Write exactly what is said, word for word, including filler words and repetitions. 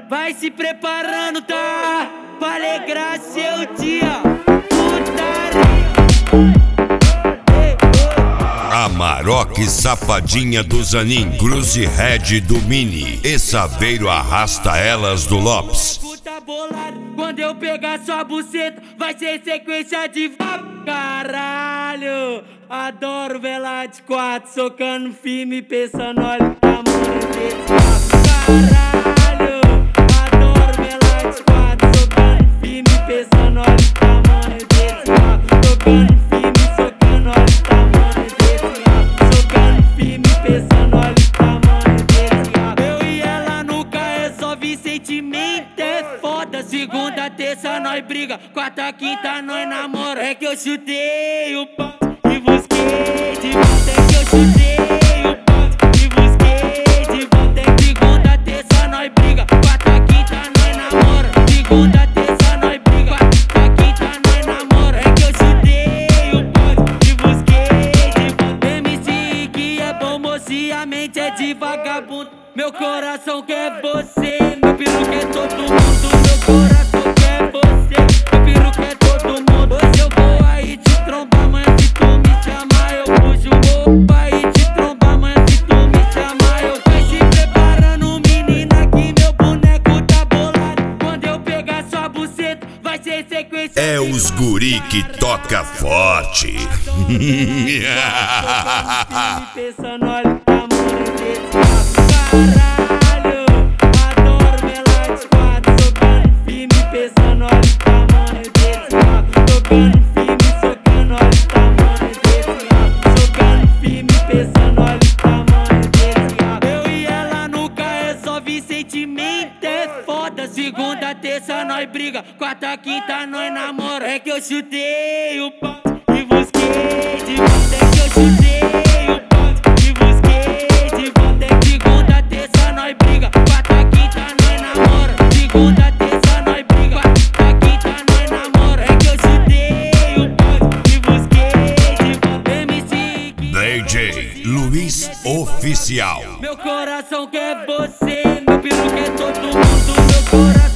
vai se preparando, tá? Pra alegrar seu dia. Putaria. Amarok Safadinha do Zanin, Cruze Red do Mini e Saveiro arrasta elas do Lopes. Puta bolado, quando eu pegar sua buceta, vai ser sequência de caralho. Adoro velar de quatro, socando firme, pensando, olha o tamanho desse caralho. Adoro velar de quatro, socando firme, pensando, olha o tamanho desse tocando firme, socando, olha o tamanho desse socando firme, pensando, olha o tamanho desse eu e ela nunca resolve sentimento, é foda. Segunda, terça, nós briga, quarta, quinta, nós namora. É que eu chutei o pau e busquei de volta, é que eu chutei o pau e busquei de volta. É que segunda, terça, nós briga, quarta, quinta, nós namora. Segunda, terça, nós briga, quarta, quinta, nós namora. É que eu chutei o pau e busquei de volta. M C que é bom moço e a mente é de vagabundo. Meu coração quer você, meu piru quer todo mundo. Meu coração quer você, meu piru quer todo mundo. Hoje eu vou aí te trombar, mas se tu me chamar eu puxo. Vou aí te trombar, mas se tu me chamar eu vai se preparando, menina, que meu boneco tá bolado. Quando eu pegar sua buceta, vai ser sequência. É os guri que toca forte. Pensando, olha o tamanho desse caralho. Adoro velar de quatro, socando firme, pensando, olha o tamanho desse tocando firme, socando, olha o tamanho desse socando firme, pensando, olha o tamanho desse eu e ela nunca resolve sentimento, é foda. Segunda, terça, nós briga, quarta, quinta, nós namora. É que eu chutei o pau e busquei de volta. É que eu chutei o pau e busquei de volta. É que segunda, terça, nós briga, quarta, quinta, nós namora. Segunda, terça, nós briga, quarta, quinta, nós namora. É que eu chutei o pau e busquei de volta. M C D J Luiz Oficial. meu coração quer você, meu piru quer todo mundo. Meu coração